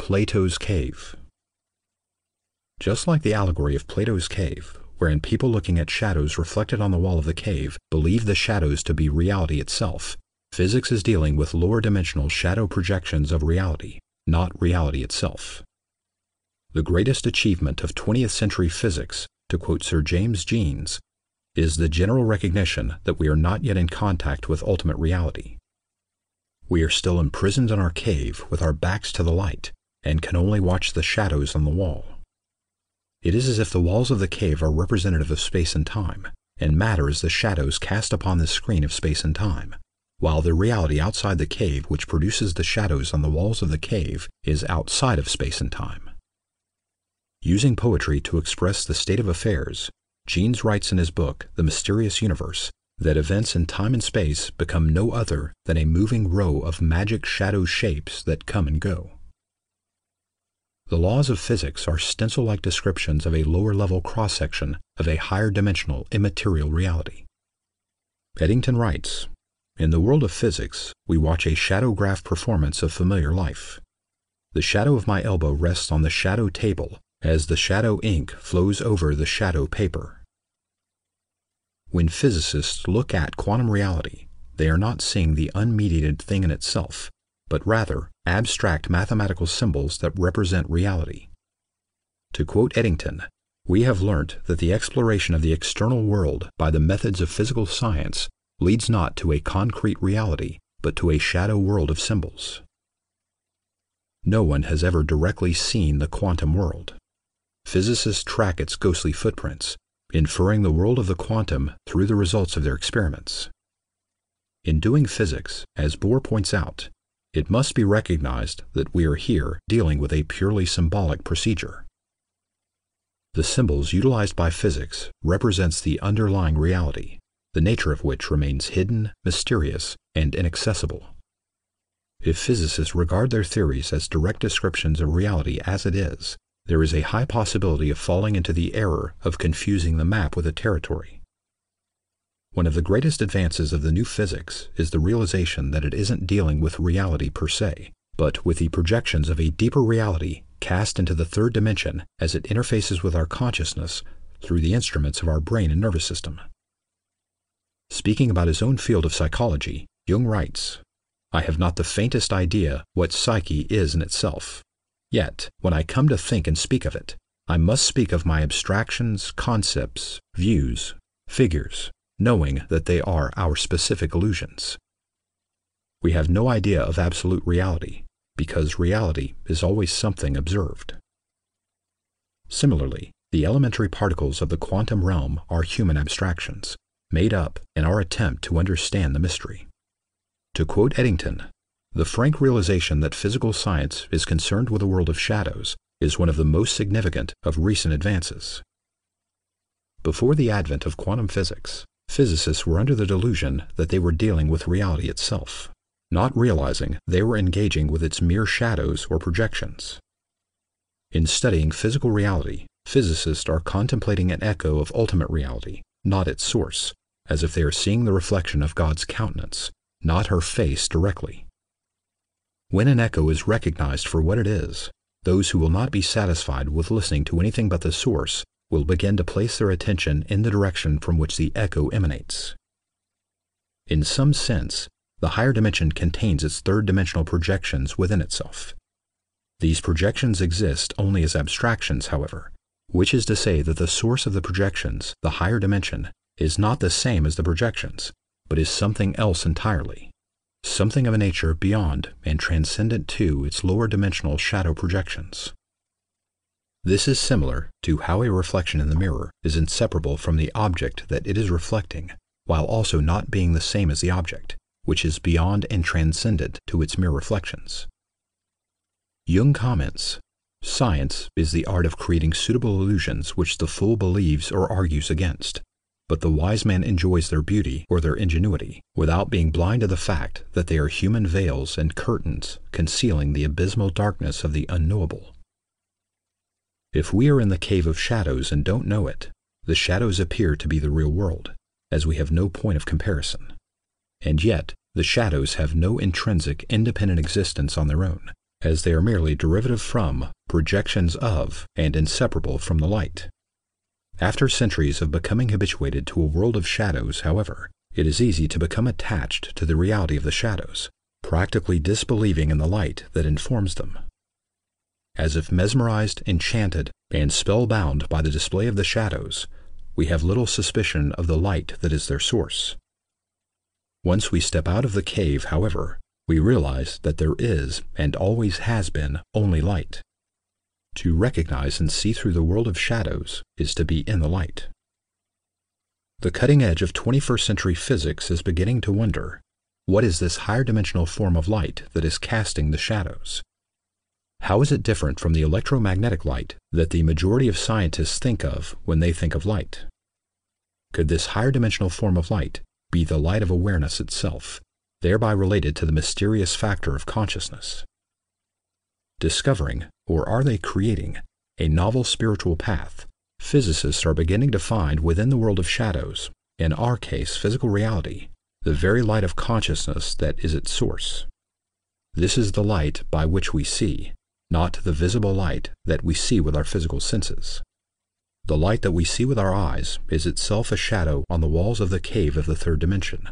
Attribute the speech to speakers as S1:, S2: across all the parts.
S1: Plato's Cave. Just like the allegory of Plato's cave, wherein people looking at shadows reflected on the wall of the cave believe the shadows to be reality itself, physics is dealing with lower dimensional shadow projections of reality, not reality itself. The greatest achievement of 20th century physics, to quote Sir James Jeans, is the general recognition that we are not yet in contact with ultimate reality. We are still imprisoned in our cave with our backs to the light and can only watch the shadows on the wall. It is as if the walls of the cave are representative of space and time, and matter is the shadows cast upon the screen of space and time, while the reality outside the cave which produces the shadows on the walls of the cave is outside of space and time. Using poetry to express the state of affairs, Jeans writes in his book, The Mysterious Universe, that events in time and space become no other than a moving row of magic shadow shapes that come and go. The laws of physics are stencil-like descriptions of a lower-level cross-section of a higher-dimensional immaterial reality. Eddington writes, "In the world of physics, we watch a shadow graph performance of familiar life. The shadow of my elbow rests on the shadow table as the shadow ink flows over the shadow paper." When physicists look at quantum reality, they are not seeing the unmediated thing in itself, but rather abstract mathematical symbols that represent reality. To quote Eddington, "We have learnt that the exploration of the external world by the methods of physical science leads not to a concrete reality, but to a shadow world of symbols." No one has ever directly seen the quantum world. Physicists track its ghostly footprints, inferring the world of the quantum through the results of their experiments. In doing physics, as Bohr points out, it must be recognized that we are here dealing with a purely symbolic procedure. The symbols utilized by physics represents the underlying reality, the nature of which remains hidden, mysterious, and inaccessible. If physicists regard their theories as direct descriptions of reality as it is, there is a high possibility of falling into the error of confusing the map with the territory. One of the greatest advances of the new physics is the realization that it isn't dealing with reality per se, but with the projections of a deeper reality cast into the third dimension as it interfaces with our consciousness through the instruments of our brain and nervous system. Speaking about his own field of psychology, Jung writes, "I have not the faintest idea what psyche is in itself. Yet, when I come to think and speak of it, I must speak of my abstractions, concepts, views, figures, knowing that they are our specific illusions. We have no idea of absolute reality, because reality is always something observed." Similarly, the elementary particles of the quantum realm are human abstractions, made up in our attempt to understand the mystery. To quote Eddington, "The frank realization that physical science is concerned with a world of shadows is one of the most significant of recent advances." Before the advent of quantum physics, physicists were under the delusion that they were dealing with reality itself, not realizing they were engaging with its mere shadows or projections. In studying physical reality, physicists are contemplating an echo of ultimate reality, not its source, as if they are seeing the reflection of God's countenance, not her face directly. When an echo is recognized for what it is, those who will not be satisfied with listening to anything but the source will begin to place their attention in the direction from which the echo emanates. In some sense, the higher dimension contains its third-dimensional projections within itself. These projections exist only as abstractions, however, which is to say that the source of the projections, the higher dimension, is not the same as the projections, but is something else entirely, something of a nature beyond and transcendent to its lower dimensional shadow projections. This is similar to how a reflection in the mirror is inseparable from the object that it is reflecting, while also not being the same as the object, which is beyond and transcendent to its mere reflections. Jung comments, "Science is the art of creating suitable illusions which the fool believes or argues against, but the wise man enjoys their beauty or their ingenuity, without being blind to the fact that they are human veils and curtains concealing the abysmal darkness of the unknowable. If we are in the cave of shadows and don't know it, the shadows appear to be the real world, as we have no point of comparison. And yet, the shadows have no intrinsic, independent existence on their own, as they are merely derivative from, projections of, and inseparable from the light. After centuries of becoming habituated to a world of shadows, however, it is easy to become attached to the reality of the shadows, practically disbelieving in the light that informs them. As if mesmerized, enchanted, and spellbound by the display of the shadows, we have little suspicion of the light that is their source. Once we step out of the cave, however, we realize that there is, and always has been, only light. To recognize and see through the world of shadows is to be in the light. The cutting edge of 21st century physics is beginning to wonder, what is this higher dimensional form of light that is casting the shadows? How is it different from the electromagnetic light that the majority of scientists think of when they think of light? Could this higher dimensional form of light be the light of awareness itself, thereby related to the mysterious factor of consciousness? Discovering, or are they creating, a novel spiritual path, physicists are beginning to find within the world of shadows, in our case physical reality, the very light of consciousness that is its source. This is the light by which we see, not the visible light that we see with our physical senses. The light that we see with our eyes is itself a shadow on the walls of the cave of the third dimension,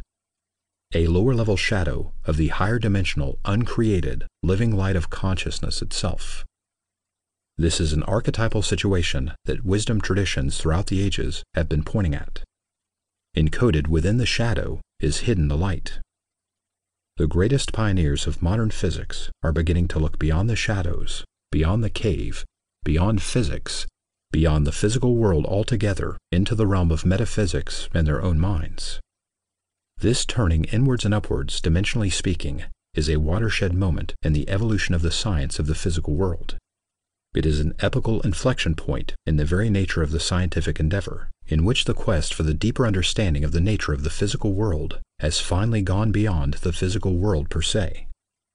S1: a lower-level shadow of the higher dimensional, uncreated, living light of consciousness itself. This is an archetypal situation that wisdom traditions throughout the ages have been pointing at. Encoded within the shadow is hidden the light. The greatest pioneers of modern physics are beginning to look beyond the shadows, beyond the cave, beyond physics, beyond the physical world altogether into the realm of metaphysics in their own minds. This turning inwards and upwards, dimensionally speaking, is a watershed moment in the evolution of the science of the physical world. It is an epochal inflection point in the very nature of the scientific endeavor, in which the quest for the deeper understanding of the nature of the physical world has finally gone beyond the physical world per se.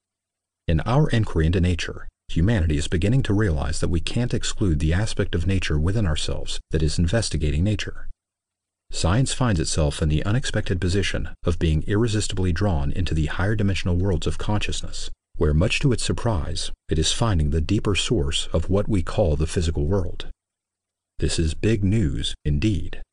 S1: In our inquiry into nature, humanity is beginning to realize that we can't exclude the aspect of nature within ourselves that is investigating nature. Science finds itself in the unexpected position of being irresistibly drawn into the higher dimensional worlds of consciousness, where, much to its surprise, it is finding the deeper source of what we call the physical world. This is big news indeed.